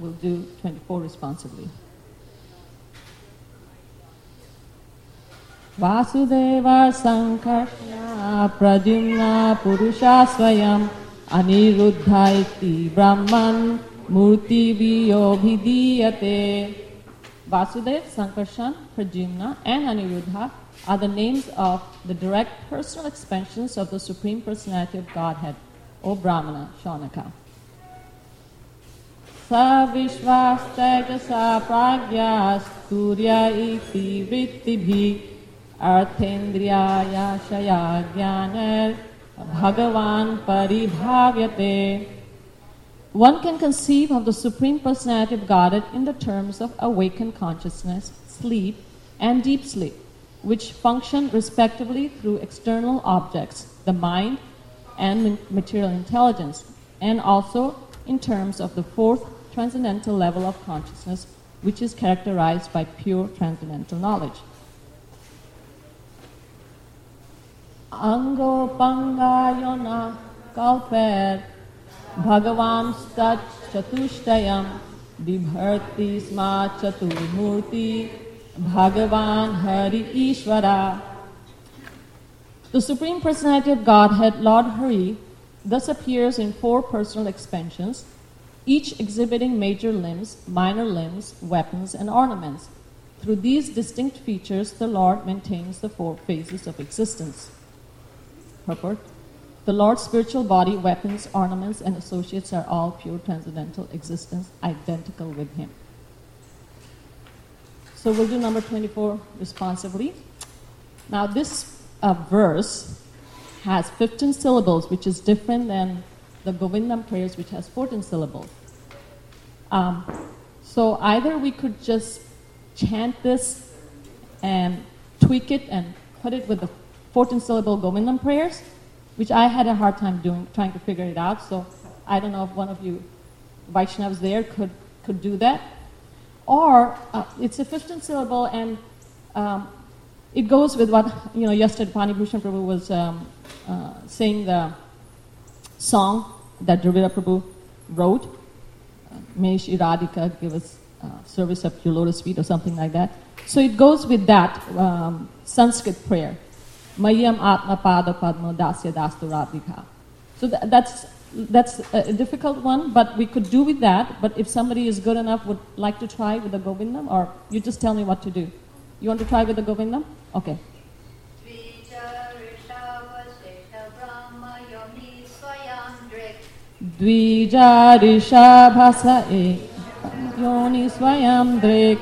we'll do 24 responsibly. Vasudeva Sankarshana Pradyumna Purusha Swayam Aniruddha iti Brahman Murti Viyobhidiyate. Vasudeva, Sankarshan, Pradyumna, and Aniruddha are the names of the direct personal expansions of the Supreme Personality of Godhead, O Brahmana, Shaunaka. Sa Vishvastejasa Pragyas Turya iti Vrittibhi Arthendriyaya Shaya Jnaner Bhagavan Paribhavyate. One can conceive of the Supreme Personality of Godhead in the terms of awakened consciousness, sleep, and deep sleep, which function respectively through external objects, the mind and material intelligence, and also in terms of the fourth transcendental level of consciousness, which is characterized by pure transcendental knowledge. Ango Pangayona Kalper Bhagavan Stat Chatushtayam Bibharti Sma Chaturmurti Bhagavan Hari Ishvara. The Supreme Personality of Godhead, Lord Hari, thus appears in four personal expansions, each exhibiting major limbs, minor limbs, weapons, and ornaments. Through these distinct features, the Lord maintains the four phases of existence. Purport. The Lord's spiritual body, weapons, ornaments, and associates are all pure transcendental existence, identical with Him. So we'll do number 24 responsively. Now this verse has 15 syllables, which is different than the Govindam prayers, which has 14 syllables. So either we could just chant this and tweak it and put it with the 14-syllable Govindam prayers, which I had a hard time doing, trying to figure it out. So I don't know if one of you Vaishnavas there could do that. Or it's a 15-syllable, and it goes with what, yesterday Pani Bhushan Prabhu was saying the song that Dravida Prabhu wrote, May Shri Radhika give us service of your lotus feet, or something like that. So it goes with that Sanskrit prayer. Mayam Atma Pada Padma Dasya Dastu Radhika. So that's a difficult one, but we could do with that. But if somebody is good enough, would like to try with the Govindam, or you just tell me what to do. You want to try with the Govindam? Okay. Dvija Rishabhasa E Yoni Swayam Drik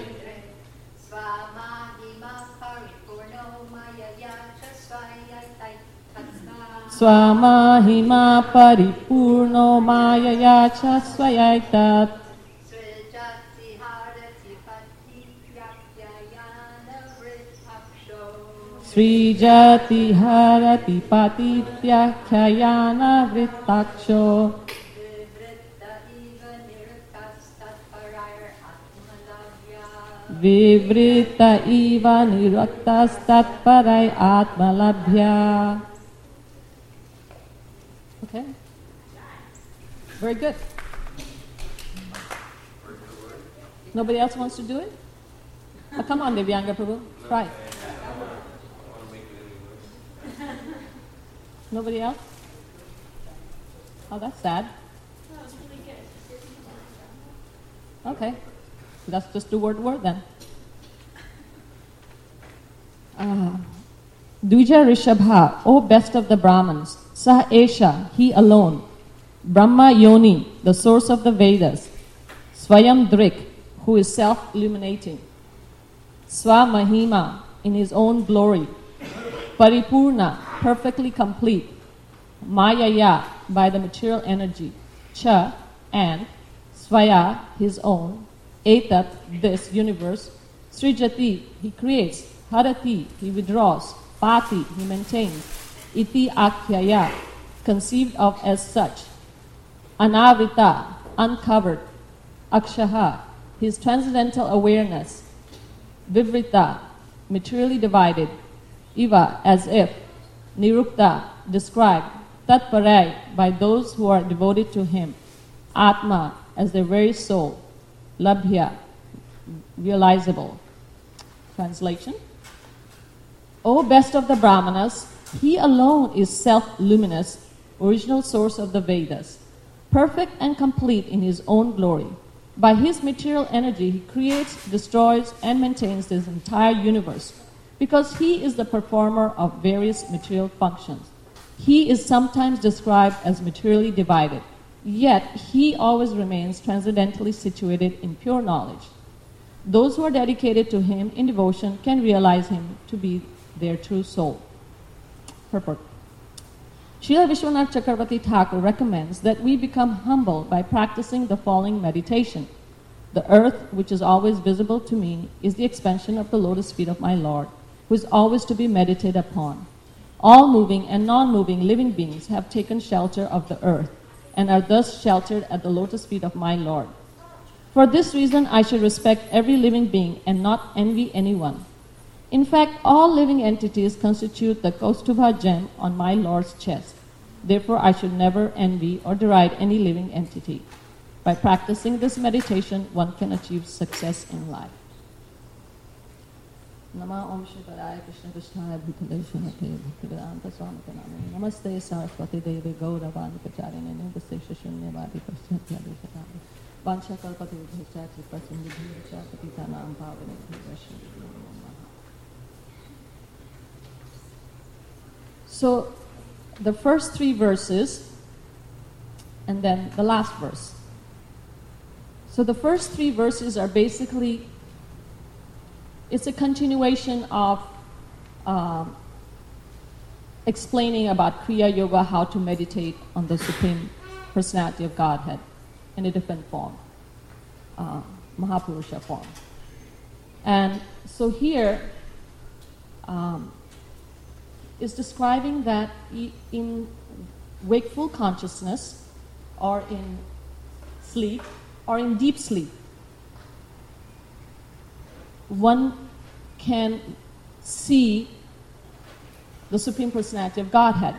Swamahima Paripurno Mayaya Cha Swayaitat Srijati Harati Patitya Khyayana Vrittaksho Vivrita Iva Niraktas Tatparai Atmalabhya. Okay. Very good. Nobody else wants to do it? Oh, come on, Divyanga Prabhu. Try. Nobody else? Oh, that's sad. Okay. Let's just do word to word then. Dvija Rishabha, O best of the Brahmins, Sah Esha, he alone, Brahma Yoni, the source of the Vedas, Swayam Drik, who is self-illuminating, Swa Mahima, in his own glory, Paripurna, perfectly complete, Mayaya, by the material energy, Cha, and Swaya, his own, Etat, this universe, Srijati, he creates, Harati, he withdraws, Pati, he maintains, Iti Akhyaya, conceived of as such, Anavrita, uncovered, Akshaha, his transcendental awareness, Vivrita, materially divided, Iva, as if, Nirukta, described, Tatparai, by those who are devoted to him, Atma, as their very soul, labhya, realizable. Translation. O best of the Brahmanas, he alone is self-luminous, original source of the Vedas, perfect and complete in his own glory. By his material energy, he creates, destroys, and maintains this entire universe, because he is the performer of various material functions. He is sometimes described as materially divided, yet he always remains transcendently situated in pure knowledge. Those who are dedicated to him in devotion can realize him to be their true soul. Purport. Srila Vishwanath Chakravarti Thakur recommends that we become humble by practicing the following meditation. The earth, which is always visible to me, is the expansion of the lotus feet of my Lord, who is always to be meditated upon. All moving and non-moving living beings have taken shelter of the earth, and are thus sheltered at the lotus feet of my Lord. For this reason, I should respect every living being and not envy anyone. In fact, all living entities constitute the Kaustubha gem on my Lord's chest. Therefore, I should never envy or deride any living entity. By practicing this meditation, one can achieve success in life. Nama Om Shri Paraya Krishna Krishnaya Bhutale Srimate Bhaktivedanta Swami Kaname Namaste Saraswati Devi Gaura Vani Pacharine Namaste Shunyavadi Paschatya Dekatami Vansha Kalpati Bhascha Kripasim Vidhi Patita Nam Bhavane Bhascha. So, the first three verses, and then the last verse. So the first three verses are basically, it's a continuation of explaining about Kriya Yoga, how to meditate on the Supreme Personality of Godhead in a different form, Mahapurusha form. And so here, is describing that in wakeful consciousness, or in sleep, or in deep sleep, one can see the Supreme Personality of Godhead.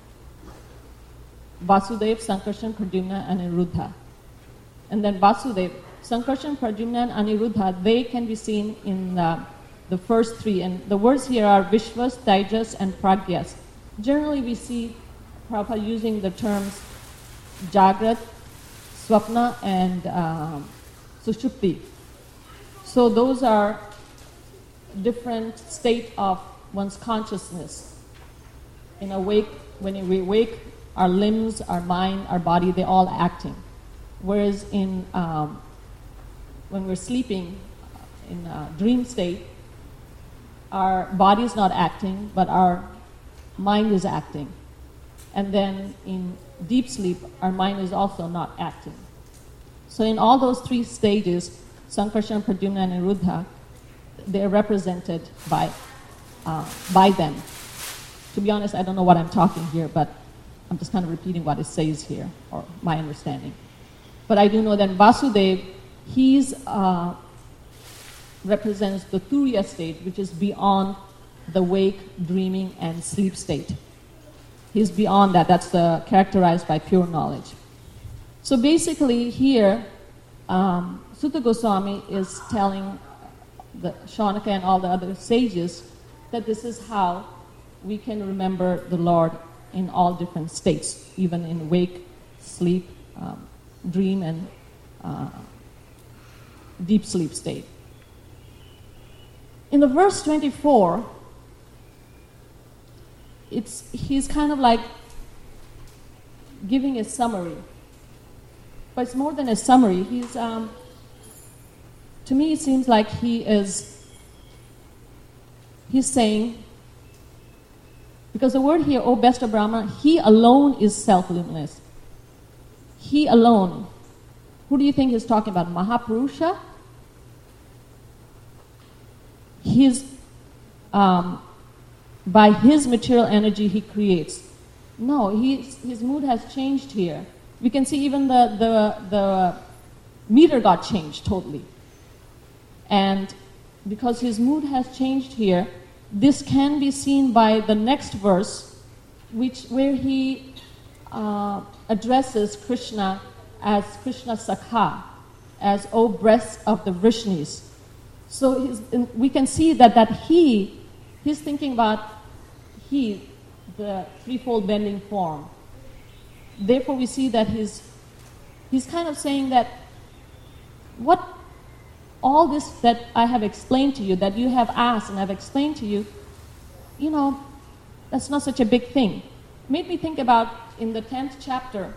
Vasudev, Sankarshan, Pradyumna, and Aniruddha. And then Vasudev, Sankarshan, Pradyumna, and Aniruddha, they can be seen in the first three, and the words here are Vishwas, Tejas, and Pragyas. Generally, we see Prabhupada using the terms Jagrat, Swapna, and Sushupti. So those are different state of one's consciousness. In awake, when we wake, our limbs, our mind, our body, they're all acting. Whereas in when we're sleeping in a dream state, our body is not acting, but our mind is acting. And then in deep sleep, our mind is also not acting. So in all those three stages, Sankarshan, Pradyumna, and Aniruddha, they're represented by them. To be honest, I don't know what I'm talking here, but I'm just kind of repeating what it says here, or my understanding. But I do know that Vasudev, he's represents the Turiya state, which is beyond the wake, dreaming, and sleep state. He's beyond that. That's characterized by pure knowledge. So basically here, Sutta Goswami is telling the Shaunaka and all the other sages that this is how we can remember the Lord in all different states, even in wake, sleep, dream, and deep sleep state. In the verse 24, he's kind of like giving a summary. But it's more than a summary. He's, to me, it seems like he's saying, because the word here, O best of Brahma, he alone is self-luminous. He alone. Who do you think he's talking about? Mahapurusha? By his material energy he creates. No, his mood has changed here. We can see even the meter got changed totally. And because his mood has changed here, this can be seen by the next verse, where he addresses Krishna as Krishna Sakha. as, O breasts of the Vrishnis. So we can see that he's thinking about the threefold bending form. Therefore, we see that he's kind of saying that what all this that I have explained to you, that you have asked and I've explained to you, that's not such a big thing. Made me think about in the 10th chapter,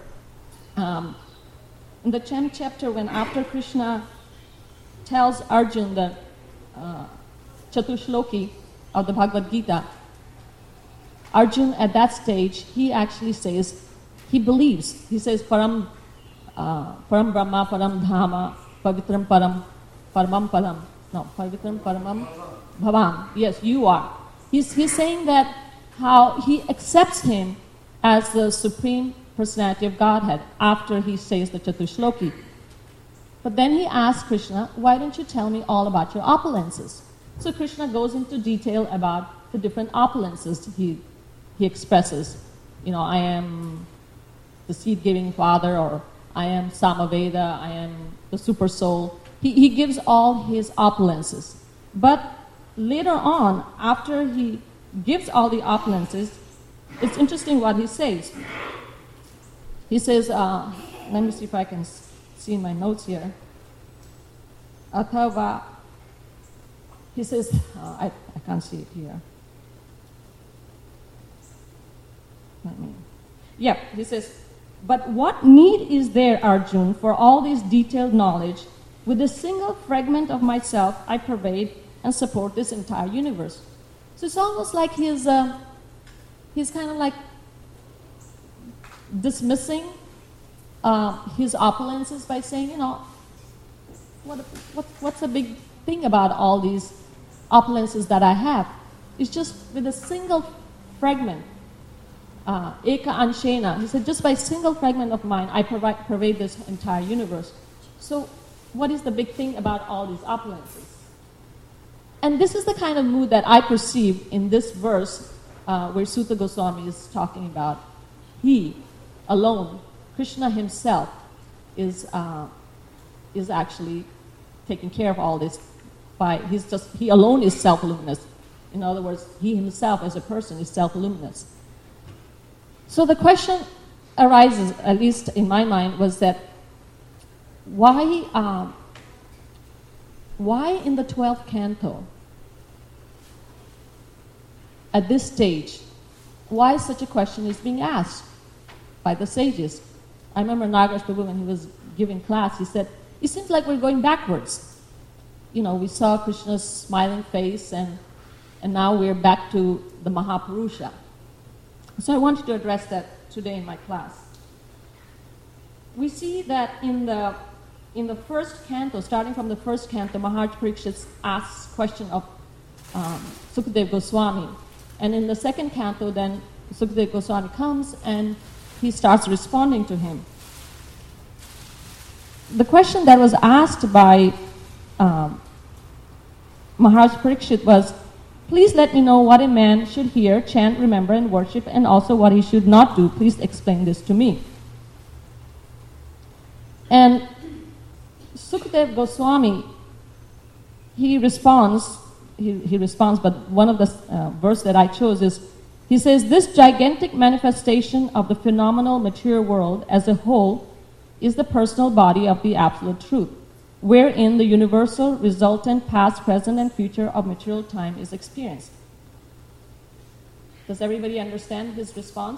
when after Krishna tells Arjun the Chatushloki of the Bhagavad Gita, Arjun at that stage, he actually says, he believes. He says, Param Brahma, Param Dhama, Pavitram Paramam Param. No, Pavitram Paramam Bhavam. Yes, you are. He's saying that how he accepts him as the Supreme Personality of Godhead after he says the Chatushloki. But then he asks Krishna, why don't you tell me all about your opulences? So Krishna goes into detail about the different opulences he expresses. I am the seed-giving father, or I am Samaveda, I am the super soul. He gives all his opulences. But later on, after he gives all the opulences, it's interesting what he says. He says, let me see if I can see in my notes here. Athava, he says, I can't see it here. He says, but what need is there, Arjun, for all this detailed knowledge? With a single fragment of myself, I pervade and support this entire universe. So it's almost like he's kind of like dismissing his opulences by saying, what's the big thing about all these opulences that I have? It's just with a single fragment. Eka Anshena, he said, just by a single fragment of mine, I pervade this entire universe. So what is the big thing about all these opulences? And this is the kind of mood that I perceive in this verse where Sutta Goswami is talking about he alone, Krishna himself, is actually taking care of all this. He alone is self-luminous. In other words, he himself as a person is self-luminous. So the question arises, at least in my mind, was that why in the 12th canto, at this stage, why such a question is being asked by the sages? I remember Nagaraj Prabhu, when he was giving class, he said, it seems like we're going backwards. We saw Krishna's smiling face, and now we're back to the Mahapurusha. So I wanted to address that today in my class. We see that in the first canto, starting from the first canto, Maharaj Parikshit asks question of Sukadeva Goswami. And in the second canto, then Sukadeva Goswami comes and he starts responding to him. The question that was asked by Maharaj Parikshit was, please let me know what a man should hear, chant, remember, and worship, and also what he should not do. Please explain this to me. And Sukadeva Goswami, he responds, but one of the verse that I chose is, he says, this gigantic manifestation of the phenomenal material world as a whole is the personal body of the absolute truth, wherein the universal, resultant, past, present, and future of material time is experienced. Does everybody understand his response?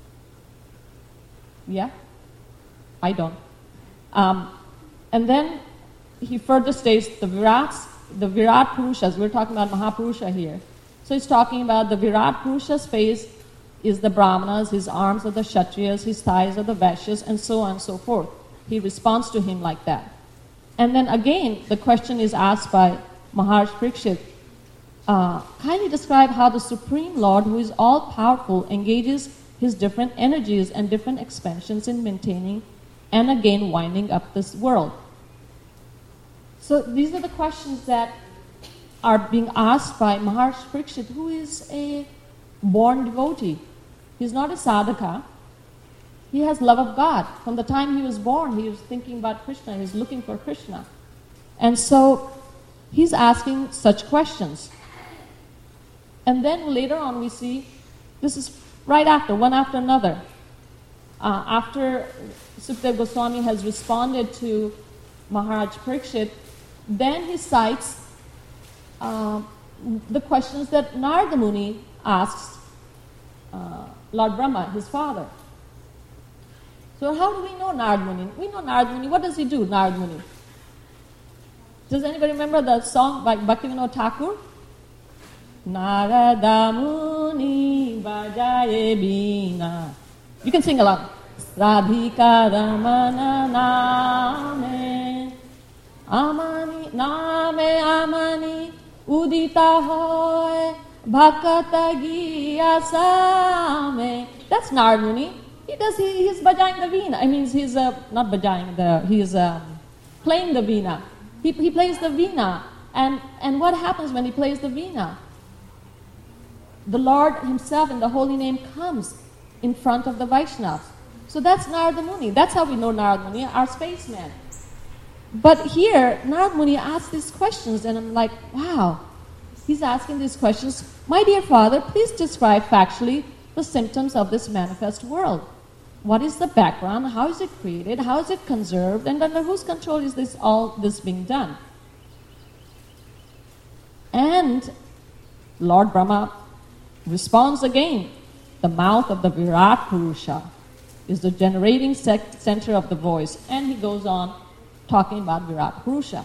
Yeah? I don't. And then he further states the Virat Purushas. We're talking about Mahapurusha here. So he's talking about the Virat Purusha's face is the Brahmanas, his arms are the Kshatriyas, his thighs are the Vaishyas, and so on and so forth. He responds to him like that. And then again, the question is asked by Maharaj Parikshit, kindly describe how the Supreme Lord, who is all-powerful, engages his different energies and different expansions in maintaining and again winding up this world. So these are the questions that are being asked by Maharaj Parikshit, who is a born devotee. He's not a sadhaka. He has love of God. From the time he was born, he was thinking about Krishna. He's looking for Krishna. And so he's asking such questions. And then later on we see, this is right after, one after another. After Sukadeva Goswami has responded to Maharaj Parikshit, then he cites the questions that Narada Muni asks Lord Brahma, his father. So how do we know Narada Muni? We know Narada Muni. What does he do, Narada Muni? Does anybody remember the song by Bhaktivinoda Thakur? Narada Muni Bajaye Bina. You can sing along. Radhika Ramana Name Amani Name Amani Udita Hoy Bhakata Giyasame. That's Narada Muni. He's bajaying the veena. I mean, he's not bajaying he's playing the veena. He plays the veena. And what happens when he plays the veena? The Lord himself in the holy name comes in front of the Vaishnavas. So that's Narada Muni. That's how we know Narada Muni, our spaceman. But here, Narada Muni asks these questions, and I'm like, wow, he's asking these questions. My dear father, please describe factually the symptoms of this manifest world. What is the background? How is it created? How is it conserved? And under whose control is all this being done? And Lord Brahma responds again. The mouth of the Virat Purusha is the generating center of the voice. And he goes on talking about Virat Purusha.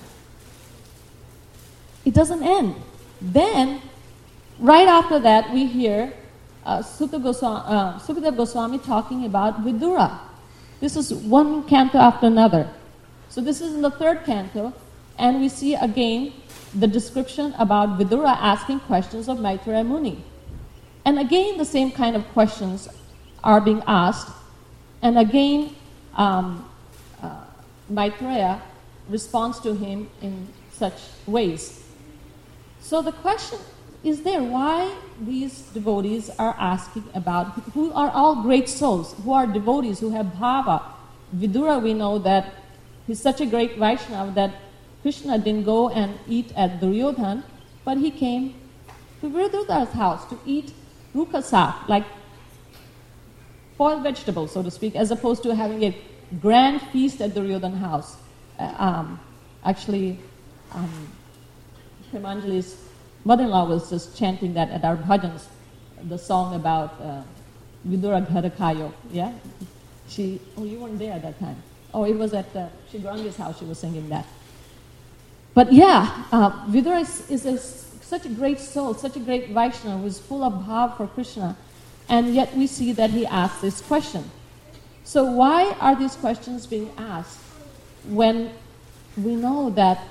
It doesn't end. Then, right after that, we hear Sukadeva Goswami talking about Vidura. This is one canto after another. So this is in the third canto, and we see again the description about Vidura asking questions of Maitreya Muni. And again, the same kind of questions are being asked, and again, Maitreya responds to him in such ways. So the question is there, why these devotees are asking about, who are all great souls, who are devotees, who have bhava. Vidura, we know that he's such a great Vaishnava that Krishna didn't go and eat at Duryodhan, but he came to Vidura's house to eat rukasa, like boiled vegetables, so to speak, as opposed to having a grand feast at Duryodhan's house. Premanjali's mother-in-law was just chanting that at our bhajans, the song about Vidura Ghadakayo, yeah? You weren't there at that time. Oh, it was at Shri Gaurangi's house she was singing that. But yeah, Vidura is such a great soul, such a great Vaishnava who is full of bhav for Krishna, and yet we see that he asks this question. So why are these questions being asked when we know that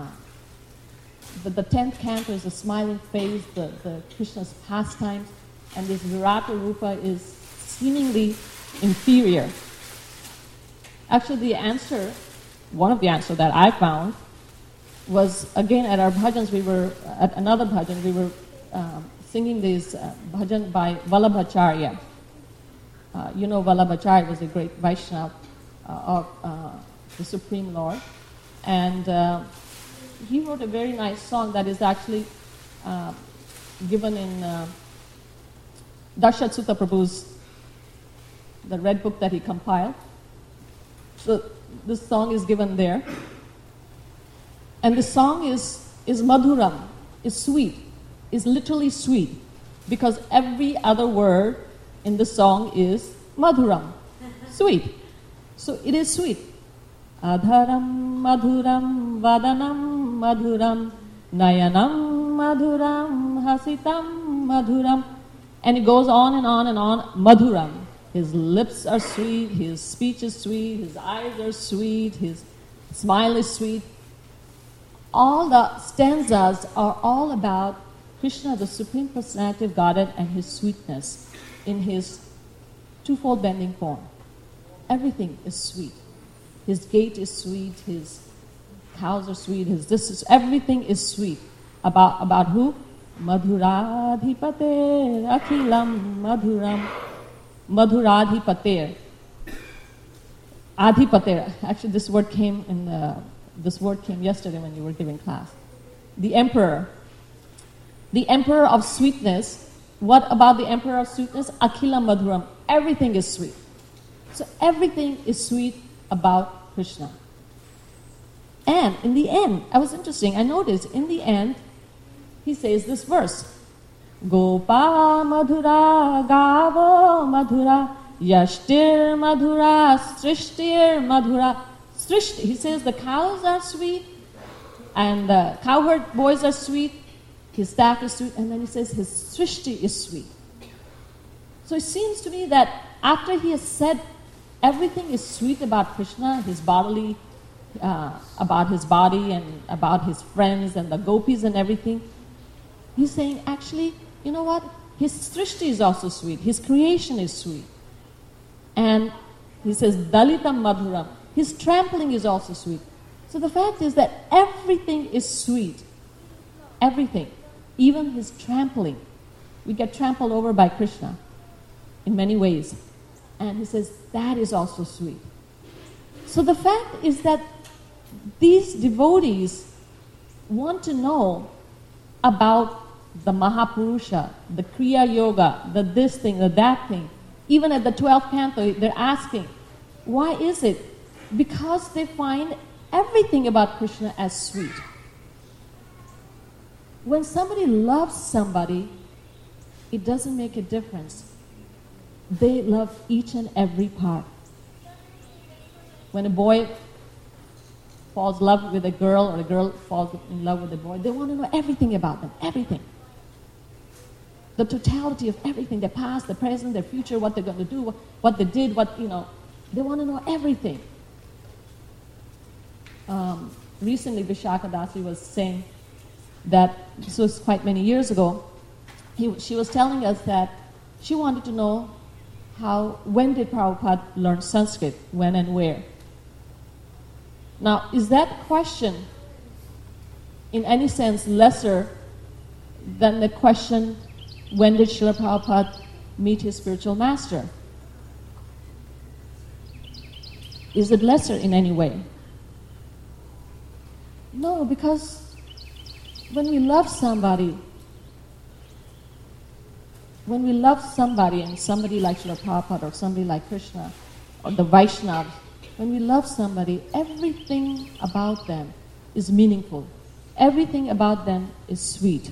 the 10th canto is the smiling face, the Krishna's pastimes, and this Virata Rupa is seemingly inferior? Actually, the answer, one of the answers that I found, was again at our bhajans. We were at another bhajan. We were singing this bhajan by Vallabhacharya. You know, Vallabhacharya was a great Vaishnava of the Supreme Lord, and he wrote a very nice song that is actually given in Darshat Sutta Prabhu's, the red book that he compiled. So this song is given there. And the song is madhuram, is sweet, is literally sweet, because every other word in the song is madhuram, sweet. So it is sweet. Adharam madhuram vadanam madhuram nayanam madhuram hasitam madhuram. And it goes on and on and on, madhuram. His lips are sweet, his speech is sweet, his eyes are sweet, his smile is sweet. All the stanzas are all about Krishna, the Supreme Personality of Godhead, and his sweetness in his twofold bending form. Everything is sweet. His gait is sweet, his cows are sweet, everything is sweet. About who? Madhuradhipater akhilam madhuram. Madhuradhipater. Adhipatera. Actually, this word came yesterday when you were giving class. The emperor. The emperor of sweetness. What about the emperor of sweetness? Akhila Madhuram. Everything is sweet. So everything is sweet about Krishna. And in the end, I noticed in the end, he says this verse. Gopa Madhura Gavo Madhura Yashtir Madhura Srishtir Madhura. Srishti, he says the cows are sweet and the cowherd boys are sweet, his staff is sweet, and then he says his Srishti is sweet. So it seems to me that after he has said everything is sweet about Krishna, his bodily, about his body and about his friends and the gopis and everything, he's saying actually, you know what? His Srishti is also sweet. His creation is sweet. And he says, Dalitam Madhuram. His trampling is also sweet. So the fact is that everything is sweet. Everything. Even his trampling. We get trampled over by Krishna in many ways. And he says, that is also sweet. So the fact is that these devotees want to know about the Mahapurusha, the Kriya Yoga, the this thing, the that thing. Even at the 12th canto, they're asking, why is it? Because they find everything about Krishna as sweet. When somebody loves somebody, it doesn't make a difference. They love each and every part. When a boy falls in love with a girl or a girl falls in love with a boy, they want to know everything about them, everything. The totality of everything, their past, their present, their future, what they're going to do, what they did, they want to know everything. Recently, Vishaka Dasi was saying that, this was quite many years ago, she was telling us that she wanted to know when did Prabhupada learn Sanskrit, when and where. Now, is that question in any sense lesser than the question, when did Srila Prabhupada meet his spiritual master? Is it lesser in any way? No, because when we love somebody and somebody like Srila Prabhupada or somebody like Krishna or the Vaishnavas, when we love somebody, everything about them is meaningful. Everything about them is sweet.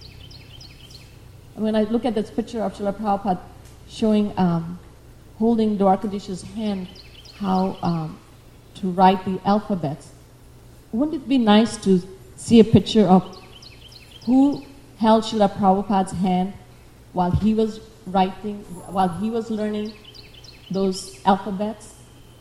When I look at this picture of Srila Prabhupada showing, holding Dwarkadish's hand, how to write the alphabets, wouldn't it be nice to see a picture of who held Srila Prabhupada's hand while he was writing, while he was learning those alphabets?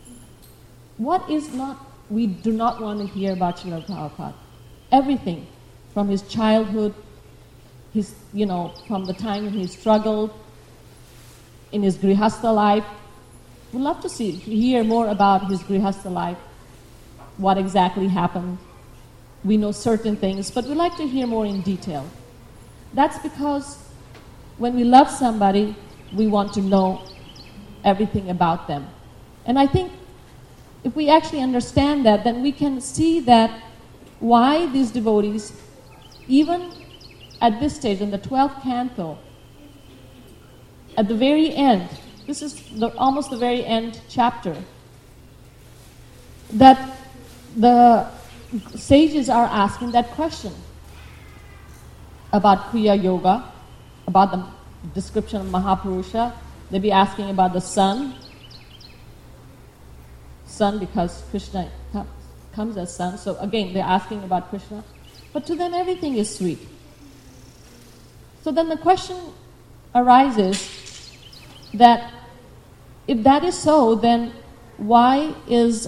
We do not want to hear about Srila Prabhupada. Everything, from his childhood, from the time when he struggled in his Grihastha life. We'd love to hear more about his Grihastha life, what exactly happened. We know certain things, but we'd like to hear more in detail. That's because when we love somebody, we want to know everything about them. And I think if we actually understand that, then we can see that why these devotees, even at this stage, in the 12th canto, at the very end, this is almost the very end chapter, that the sages are asking that question about Kriya Yoga, about the description of Mahapurusha. They'll be asking about the sun because Krishna comes as sun. So again, they're asking about Krishna. But to them, everything is sweet. So then the question arises that if that is so, then why is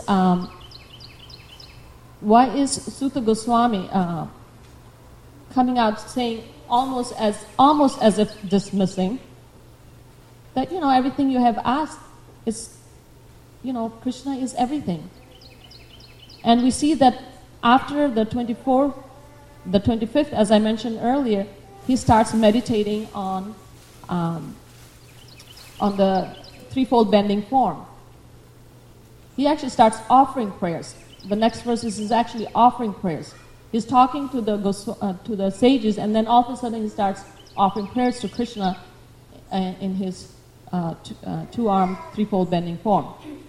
Sutta Goswami coming out saying almost as if dismissing that everything you have asked is Krishna is everything. And we see that after the 25th, as I mentioned earlier, he starts meditating on the threefold bending form. he actually starts offering prayers. The next verse is actually offering prayers. He's talking to the sages, and then all of a sudden he starts offering prayers to Krishna in his two-armed, threefold bending form.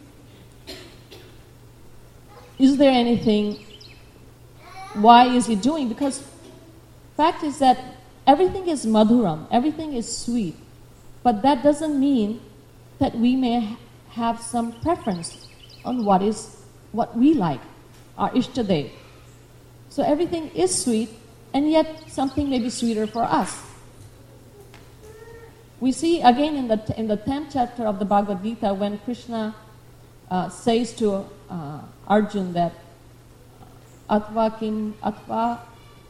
Is there anything? Why is he doing? Because fact is that everything is madhuram, everything is sweet, but that doesn't mean that we may have some preference on what we like, our ishtadev. So everything is sweet, and yet something may be sweeter for us. We see again in the 10th chapter of the Bhagavad Gita when Krishna says to Arjun that atva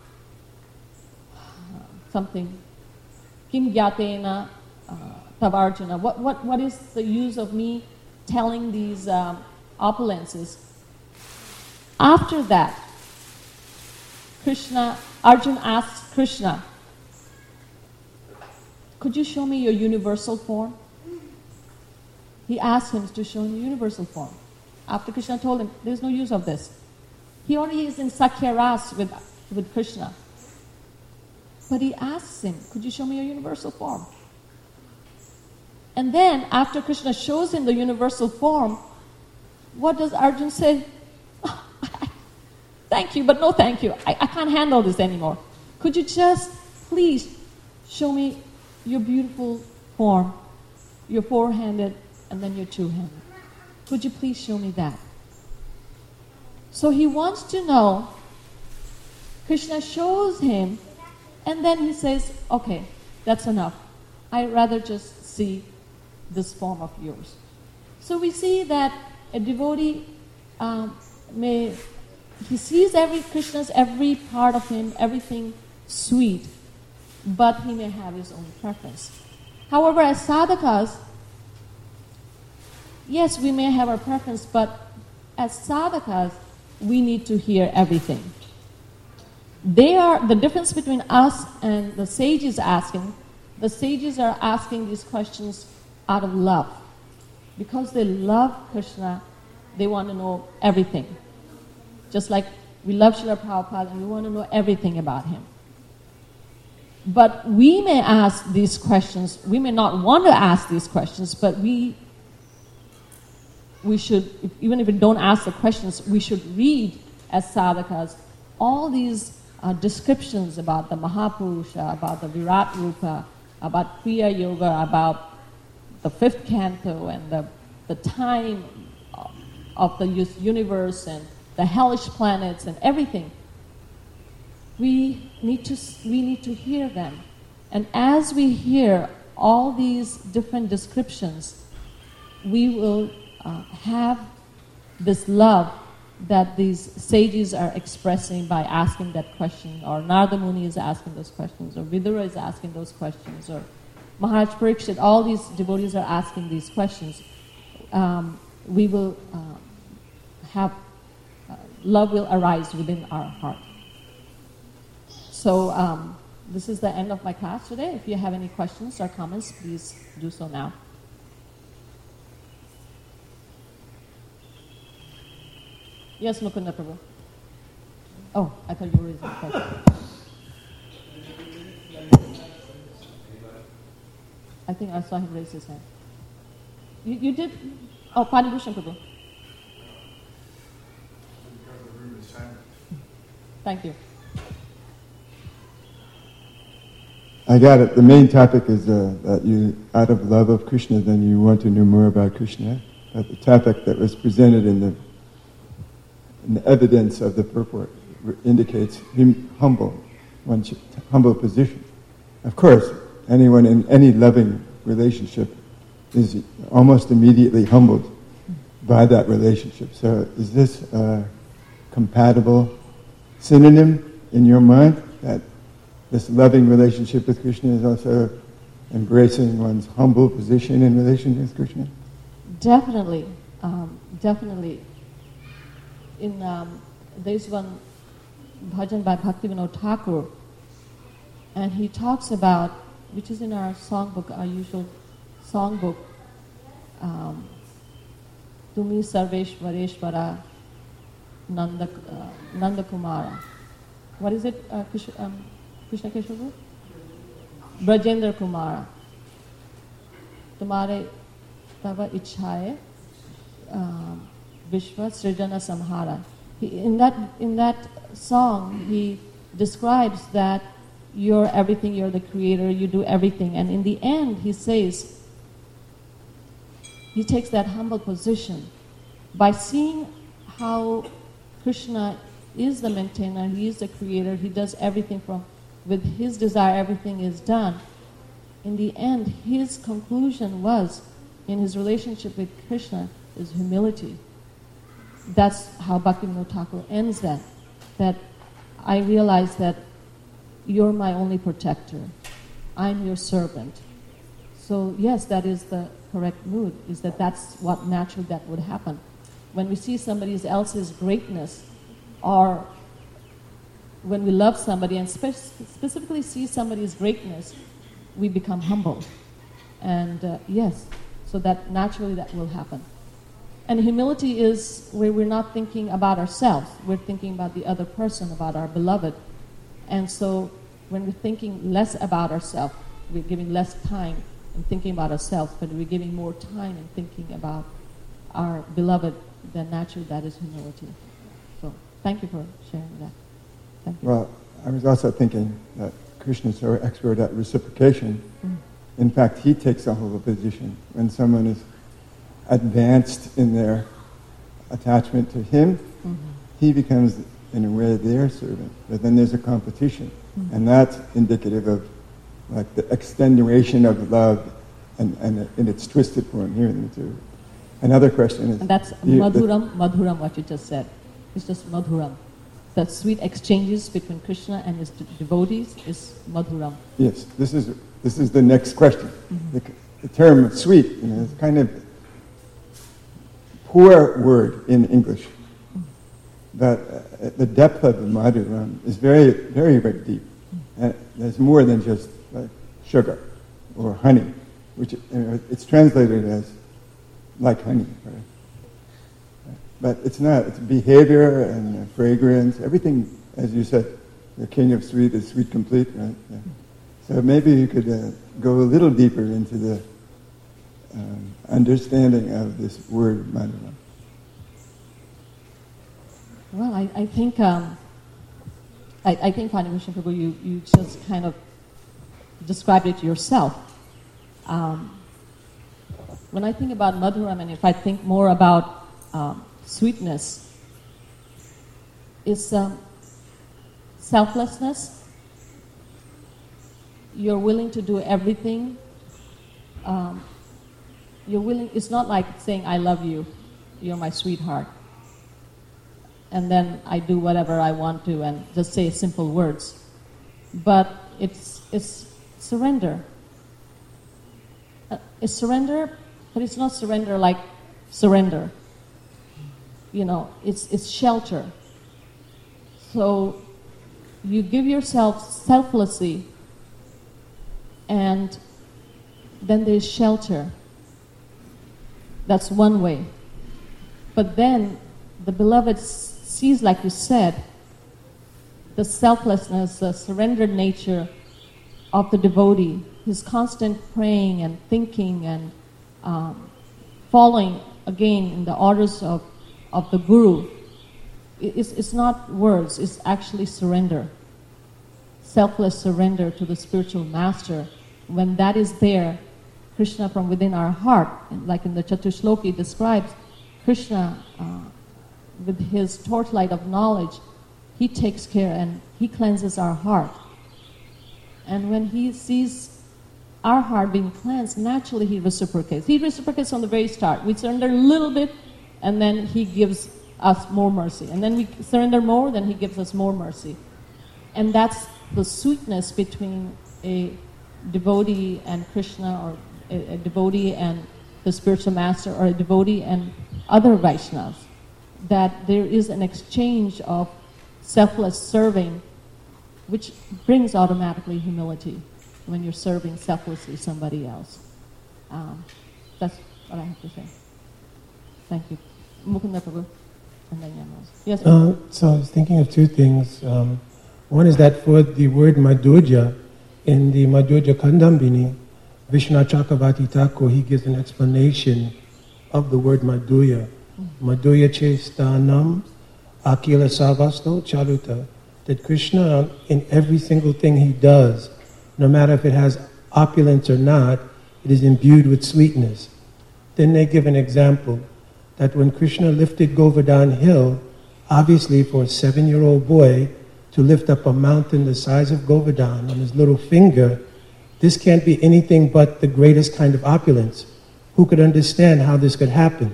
something kim gyatena tavarjuna. What is the use of me telling these opulences? After that, Arjun asks Krishna, could you show me your universal form? He asked him to show him the universal form. After Krishna told him, there's no use of this. He already is in Sakhya Ras with Krishna. But he asks him, could you show me your universal form? And then, after Krishna shows him the universal form, what does Arjun say? Thank you, but no thank you. I can't handle this anymore. Could you just please show me your beautiful form, your four-handed and then your two-handed? Could you please show me that? So he wants to know. Krishna shows him, and then he says, okay, that's enough. I'd rather just see this form of yours. So we see that a devotee he sees Krishna's every part of him, everything sweet, but he may have his own preference. However, as sadhakas, yes, we may have our preference, but as sadhakas, we need to hear everything. The difference between us and the sages asking, the sages are asking these questions out of love. Because they love Krishna, they want to know everything. Just like we love Srila Prabhupada and we want to know everything about him. But we may ask these questions, we may not want to ask these questions, but we should, even if we don't ask the questions, we should read as sadhakas all these descriptions about the Mahapurusha, about the Virat Rupa, about Kriya Yoga, about the fifth canto and the time of the universe and the hellish planets and everything. We need to hear them. And as we hear all these different descriptions, we will have this love that these sages are expressing by asking that question, or Narada Muni is asking those questions, or Vidura is asking those questions, or Maharaj Parikshit, all these devotees are asking these questions. We will have love will arise within our heart. So this is the end of my class today. If you have any questions or comments, please do so now. Yes, Mukunda Prabhu. Oh, I thought you were raising a question. I think I saw him raise his hand. You did? Oh, Pani Bhushan Prabhu. Thank you. I got it. The main topic is that you, out of love of Krishna, then you want to know more about Krishna. But the topic that was presented in the evidence of the purport indicates humble position. Of course, anyone in any loving relationship is almost immediately humbled by that relationship. So is this a compatible synonym in your mind, that this loving relationship with Krishna is also embracing one's humble position in relation with Krishna? Definitely. Definitely. There's one bhajan by Bhaktivinoda Thakur, and he talks about, which is in our songbook, our usual songbook, Tumi Sarveshwareshwara Nanda Kumara. What is it, Krishna Keshavu? Brajendra Kumara. Tumare Tava Ichhaye Vishwa Srijana Samhara. In that song, he describes that you're everything, you're the creator, you do everything. And in the end, he says, he takes that humble position. By seeing how Krishna is the maintainer, he is the creator, he does everything with his desire, everything is done. In the end, his conclusion was, in his relationship with Krishna, is humility. That's how Bhaktivinoda Thakur ends that I realize that you're my only protector. I'm your servant. So yes, that is the correct mood, is that's what naturally that would happen. When we see somebody else's greatness, or when we love somebody and specifically see somebody's greatness, we become humble. And yes, so that naturally that will happen. And humility is where we're not thinking about ourselves, we're thinking about the other person, about our beloved. And so when we're thinking less about ourselves, we're giving less time in thinking about ourselves, but we're giving more time in thinking about our beloved, then naturally that is humility. So thank you for sharing that. Thank you. Well, I was also thinking that Krishna is so expert at reciprocation. In fact, he takes a humble position. When someone is advanced in their attachment to him, he becomes, in a way, their servant. But then there's a competition. And that's indicative of like the extenuation of love and in its twisted form here in the two. Another question is... And that's Madhuram, what you just said. It's just Madhuram. The sweet exchanges between Krishna and his devotees is Madhuram. Yes, this is the next question. The term sweet, is kind of poor word in English. But the depth of the Madhuram is very, very, very deep. And there's more than just like sugar or honey, which it's translated as like honey. Right? But it's not. It's behavior and fragrance, everything, as you said, the king of sweet is sweet complete, right? Yeah. So maybe you could go a little deeper into the understanding of this word, Madhura. Well, I think Pani Vishnu Prabhu, you just kind of described it yourself. When I think about Madhuram, and if I think more about sweetness, it's selflessness. You're willing to do everything. You're willing. It's not like saying, I love you, you're my sweetheart, and then I do whatever I want to and just say simple words. But it's surrender. It's surrender, but it's not surrender like surrender. It's shelter. So you give yourself selflessly, and then there's shelter. That's one way. But then the beloved sees, like you said, the selflessness, the surrendered nature of the devotee, his constant praying and thinking and following again in the orders of the Guru. It's not words, it's actually surrender. Selfless surrender to the spiritual master. When that is there, Krishna from within our heart, like in the Chatushloki describes, Krishna with his torchlight of knowledge, he takes care and he cleanses our heart. And when he sees our heart being cleansed, naturally he reciprocates. He reciprocates from the very start. We surrender a little bit, and then he gives us more mercy. And then we surrender more, then he gives us more mercy. And that's the sweetness between a devotee and Krishna, or a devotee and the spiritual master, or a devotee and other Vaishnavas. That there is an exchange of selfless serving, which brings automatically humility when you're serving selflessly somebody else. That's what I have to say. Thank you. Mukunda Prabhu. And then Yamaraj. Yes. So I was thinking of two things. One is that for the word Madhurya, in the Madhurya Kandambini, Vishnu Chakravarti Thakur, he gives an explanation of the word Madhurya. Madhurya Chestanam Akila Savasto Charuta. That Krishna, in every single thing he does, no matter if it has opulence or not, it is imbued with sweetness. Then they give an example that when Krishna lifted Govardhan Hill, obviously for a 7-year-old boy to lift up a mountain the size of Govardhan on his little finger, this can't be anything but the greatest kind of opulence. Who could understand how this could happen?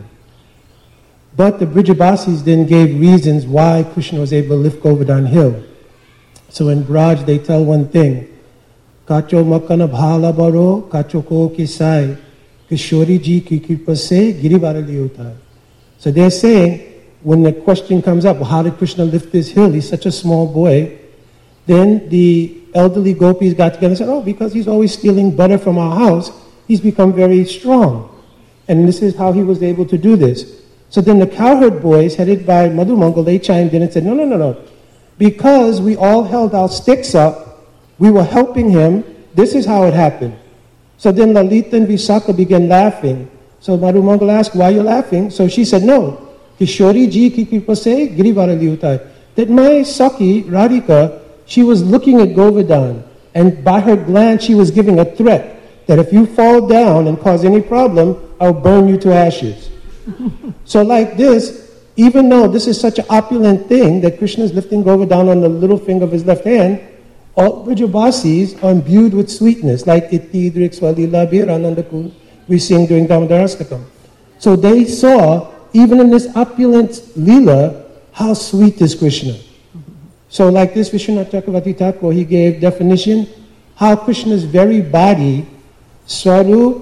But the Brijabasis then gave reasons why Krishna was able to lift Govardhan Hill. So in Braj they tell one thing, Kacho makana bhala baro, kacho ko kisai, kishori ji ki kripa se girivara liyota. So they're saying, when the question comes up, well, how did Krishna lift this hill? He's such a small boy. Then the elderly gopis got together and said, oh, because he's always stealing butter from our house, he's become very strong. And this is how he was able to do this. So then the cowherd boys, headed by Madhu Mangal, they chimed in and said, no. Because we all held our sticks up, we were helping him, this is how it happened. So then Lalita and Visakha began laughing. So Madhu Mangal asked, why are you laughing? So she said, no. Kishori ji ki kripa se girivara liyutai. That my Sakhi, Radhika, she was looking at Govardhan, and by her glance she was giving a threat that if you fall down and cause any problem, I'll burn you to ashes. So like this, even though this is such an opulent thing that Krishna is lifting Govardhan on the little finger of his left hand, all Brijabasis are imbued with sweetness, like Iti Drik Swalila Bhiranandakul we sing during Damodarastakam. So they saw, even in this opulent Leela, how sweet is Krishna. So like this Vishwanath Chakravarti Thakur, he gave definition, how Krishna's very body, Swarup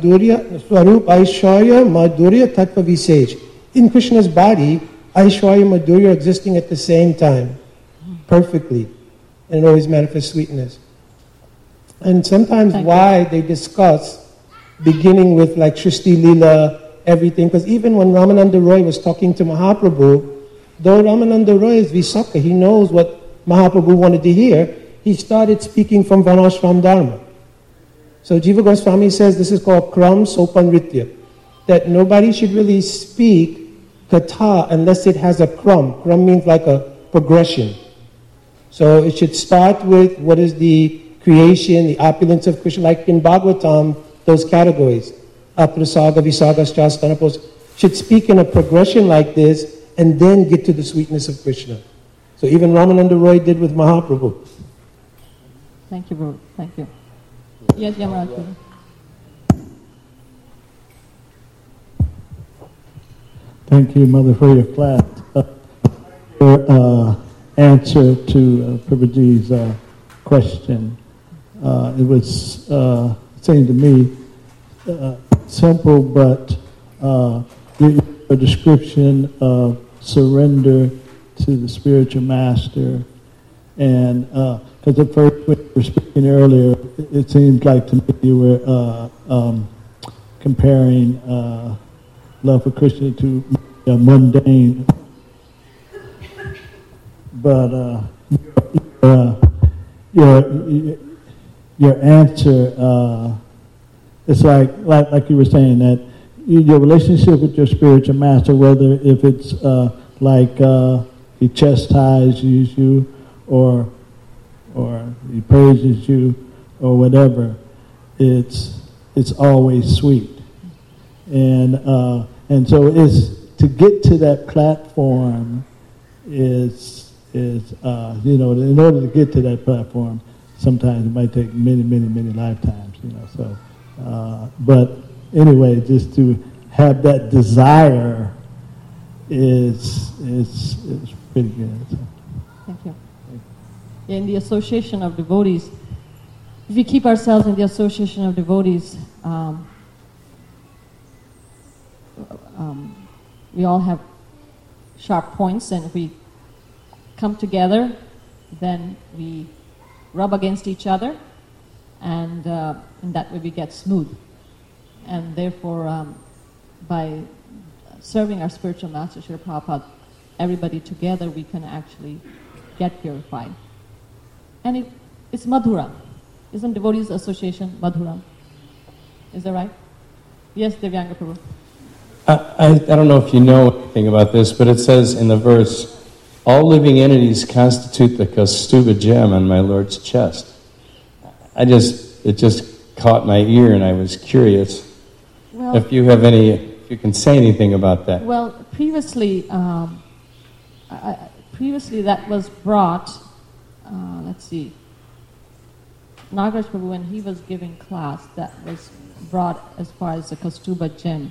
Aishwarya Madhurya Tattva Visej. In Krishna's body, Aishwarya Madhurya existing at the same time, perfectly, and it always manifests sweetness. And sometimes why they discuss beginning with like Shristi Leela, everything, because even when Ramananda Roy was talking to Mahaprabhu, though Ramananda Roy is Visakha, he knows what Mahaprabhu wanted to hear, he started speaking from Varnashram Dharma. So Jiva Goswami says this is called Kram Sopanritya, that nobody should really speak Katha unless it has a Kram. Kram means like a progression. So it should start with what is the creation, the opulence of Krishna, like in Bhagavatam, those categories. Aprasaga, Visaga, Shasthanapos, should speak in a progression like this and then get to the sweetness of Krishna. So even Ramananda Roy did with Mahaprabhu. Thank you, Prabhu. Thank you. Yes, Yamaraj. Thank you, Mother, for your class. Your answer to Prabhuji's question. It was saying to me, simple, but a description of surrender to the spiritual master. And because at first when you were speaking earlier, it seemed like to me you were comparing love for Krishna to mundane. But your answer, it's like you were saying that your relationship with your spiritual master, whether if it's like he chastises you or he praises you or whatever, it's always sweet. And so it's to get to that platform is in order to get to that platform, sometimes it might take many lifetimes, so but anyway, just to have that desire is pretty good. So. Thank you. In the association of devotees, if we keep ourselves in the association of devotees, we all have sharp points, and if we come together, then we rub against each other, and in that way we get smooth. And therefore, by serving our spiritual master, Srila Prabhupada, everybody together, we can actually get purified. And it's Madhuram. Isn't Devotees Association Madhuram? Is that right? Yes, Divyanga Prabhu. I don't know if you know anything about this, but it says in the verse, all living entities constitute the Kaustubha gem on my Lord's chest. It just caught my ear, and I was curious if you can say anything about that. Well, previously that was brought, let's see, Nagaraj Prabhu, when he was giving class, that was brought as far as the Kaustubha gem.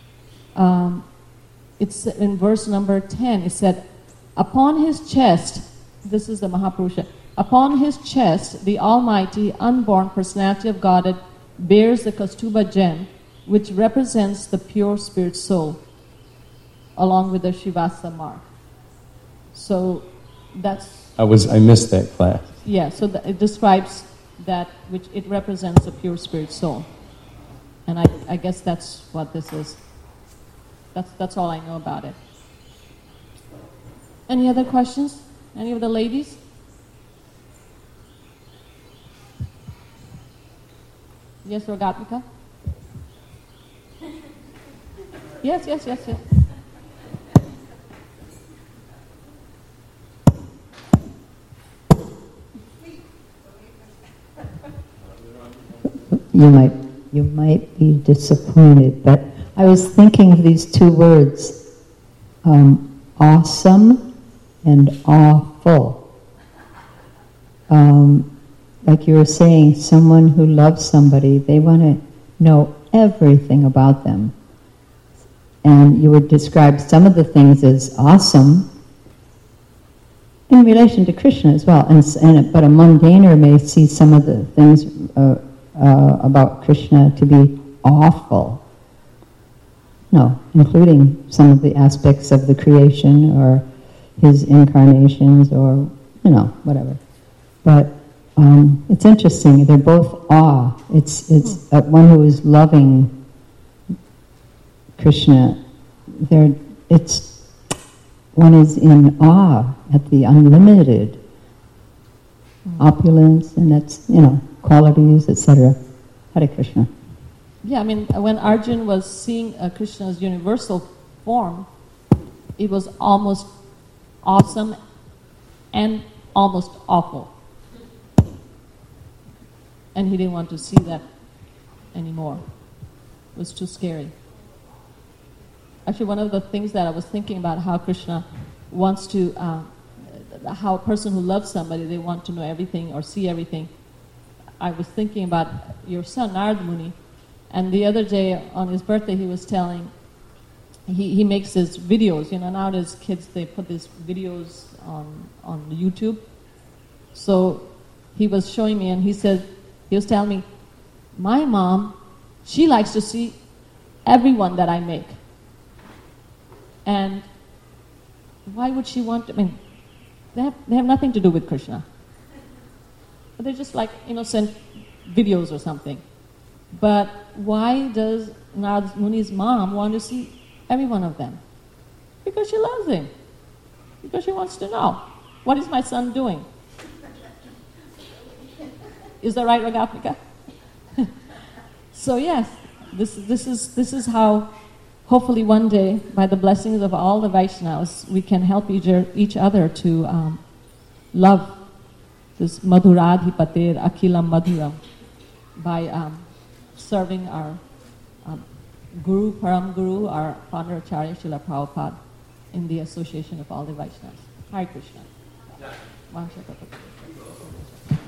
It's in verse number 10, it said, upon his chest, this is the Mahapurusha, upon his chest, the Almighty, unborn personality of Godhead bears the Kaustubha gem, which represents the pure spirit soul, along with the Srivastava mark. So that's... I missed that class. Yeah, so it describes that, which it represents the pure spirit soul. And I guess that's what this is. That's all I know about it. Any other questions? Any of the ladies? Yes, Rogatmika? Yes. You might be disappointed, but I was thinking of these two words, awesome and awful. Like you were saying, someone who loves somebody, they want to know everything about them. And you would describe some of the things as awesome in relation to Krishna as well. But a mundaner may see some of the things about Krishna to be awful. No, including some of the aspects of the creation or his incarnations or, whatever. But it's interesting, they're both awe. It's one who is loving Krishna. One is in awe at the unlimited opulence, and that's, qualities, etc. Hare Krishna. Yeah, when Arjuna was seeing Krishna's universal form, it was almost awesome and almost awful. And he didn't want to see that anymore. It was too scary. Actually, one of the things that I was thinking about, how Krishna wants to, how a person who loves somebody, they want to know everything or see everything. I was thinking about your son, Narad Muni, and the other day on his birthday he was telling, he makes his videos, nowadays kids, they put these videos on YouTube. So he was showing me, and he was telling me, my mom, she likes to see everyone that I make. And why would she want to, they have nothing to do with Krishna. But they're just like innocent videos or something. But why does Narad Muni's mom want to see every one of them? Because she loves him. Because she wants to know, what is my son doing? Is that right, Ragapnika? So yes, this is how, hopefully one day, by the blessings of all the Vaishnavas, we can help each other to love this Madhuradhipatir Akhilam Madhuram by serving our Guru, Param Guru, our Founder Acharya Srila Prabhupada, in the association of all the Vaishnavas. Hare Krishna.